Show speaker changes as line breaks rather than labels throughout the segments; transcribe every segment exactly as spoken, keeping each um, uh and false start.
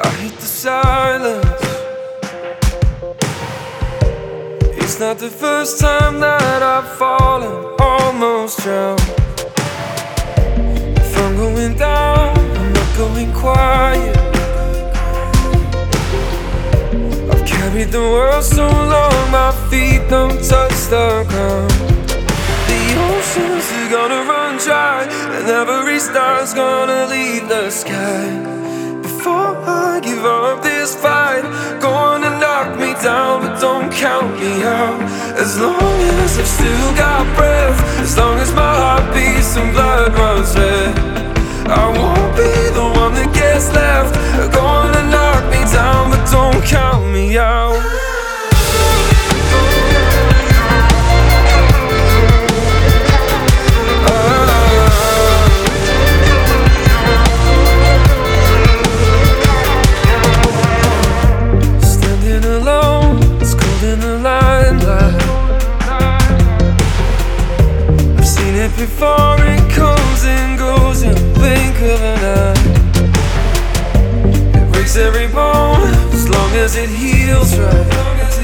I hate the silence. It's not the first time that I've fallen, almost drowned. If I'm going down, I'm not going quiet. I've carried the world so long, my feet don't touch the ground. The oceans are gonna run dry, and every star's gonna leave the sky. Before I give up this fight, gonna knock me down, but don't count me out. As long as I've still got breath, as long as my heart beats and blood runs red, I won't be the one that gets left. Gonna knock me down, but don't count me out. Before it comes and goes in the blink of an eye. It breaks every bone as long as it heals right.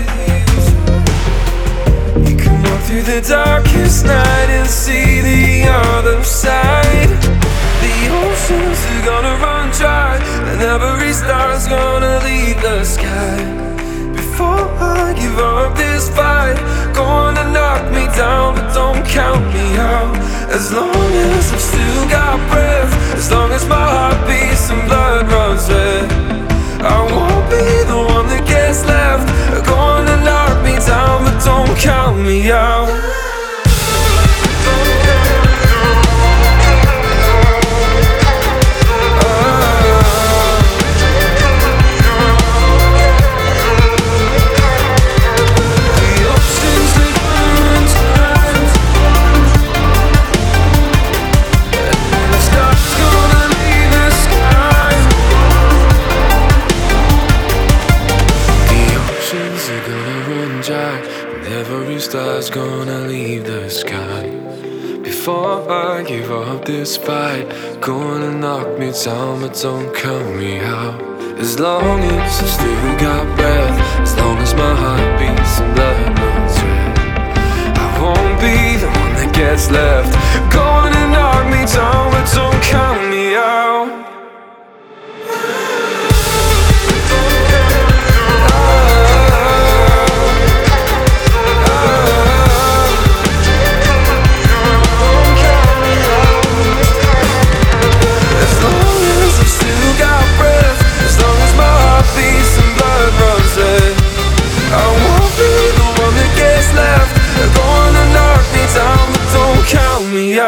You can walk through the darkest night and see the other side. The oceans are gonna run dry, and every star's gonna leave the sky. Before I give up this fight, gonna knock me down, but don't count me out. As long as I've still got breath, as long as my heart beats and blood runs red, I won't be the one that gets left. Gonna knock me down, but don't count me out. Every star's gonna leave the sky. Before I give up this fight, gonna knock me down, but don't count me out. As long as I still got breath, as long as my heart beats and blood runs red, I won't be the one that gets left. Gonna knock me down, but don't count me out. Count me out.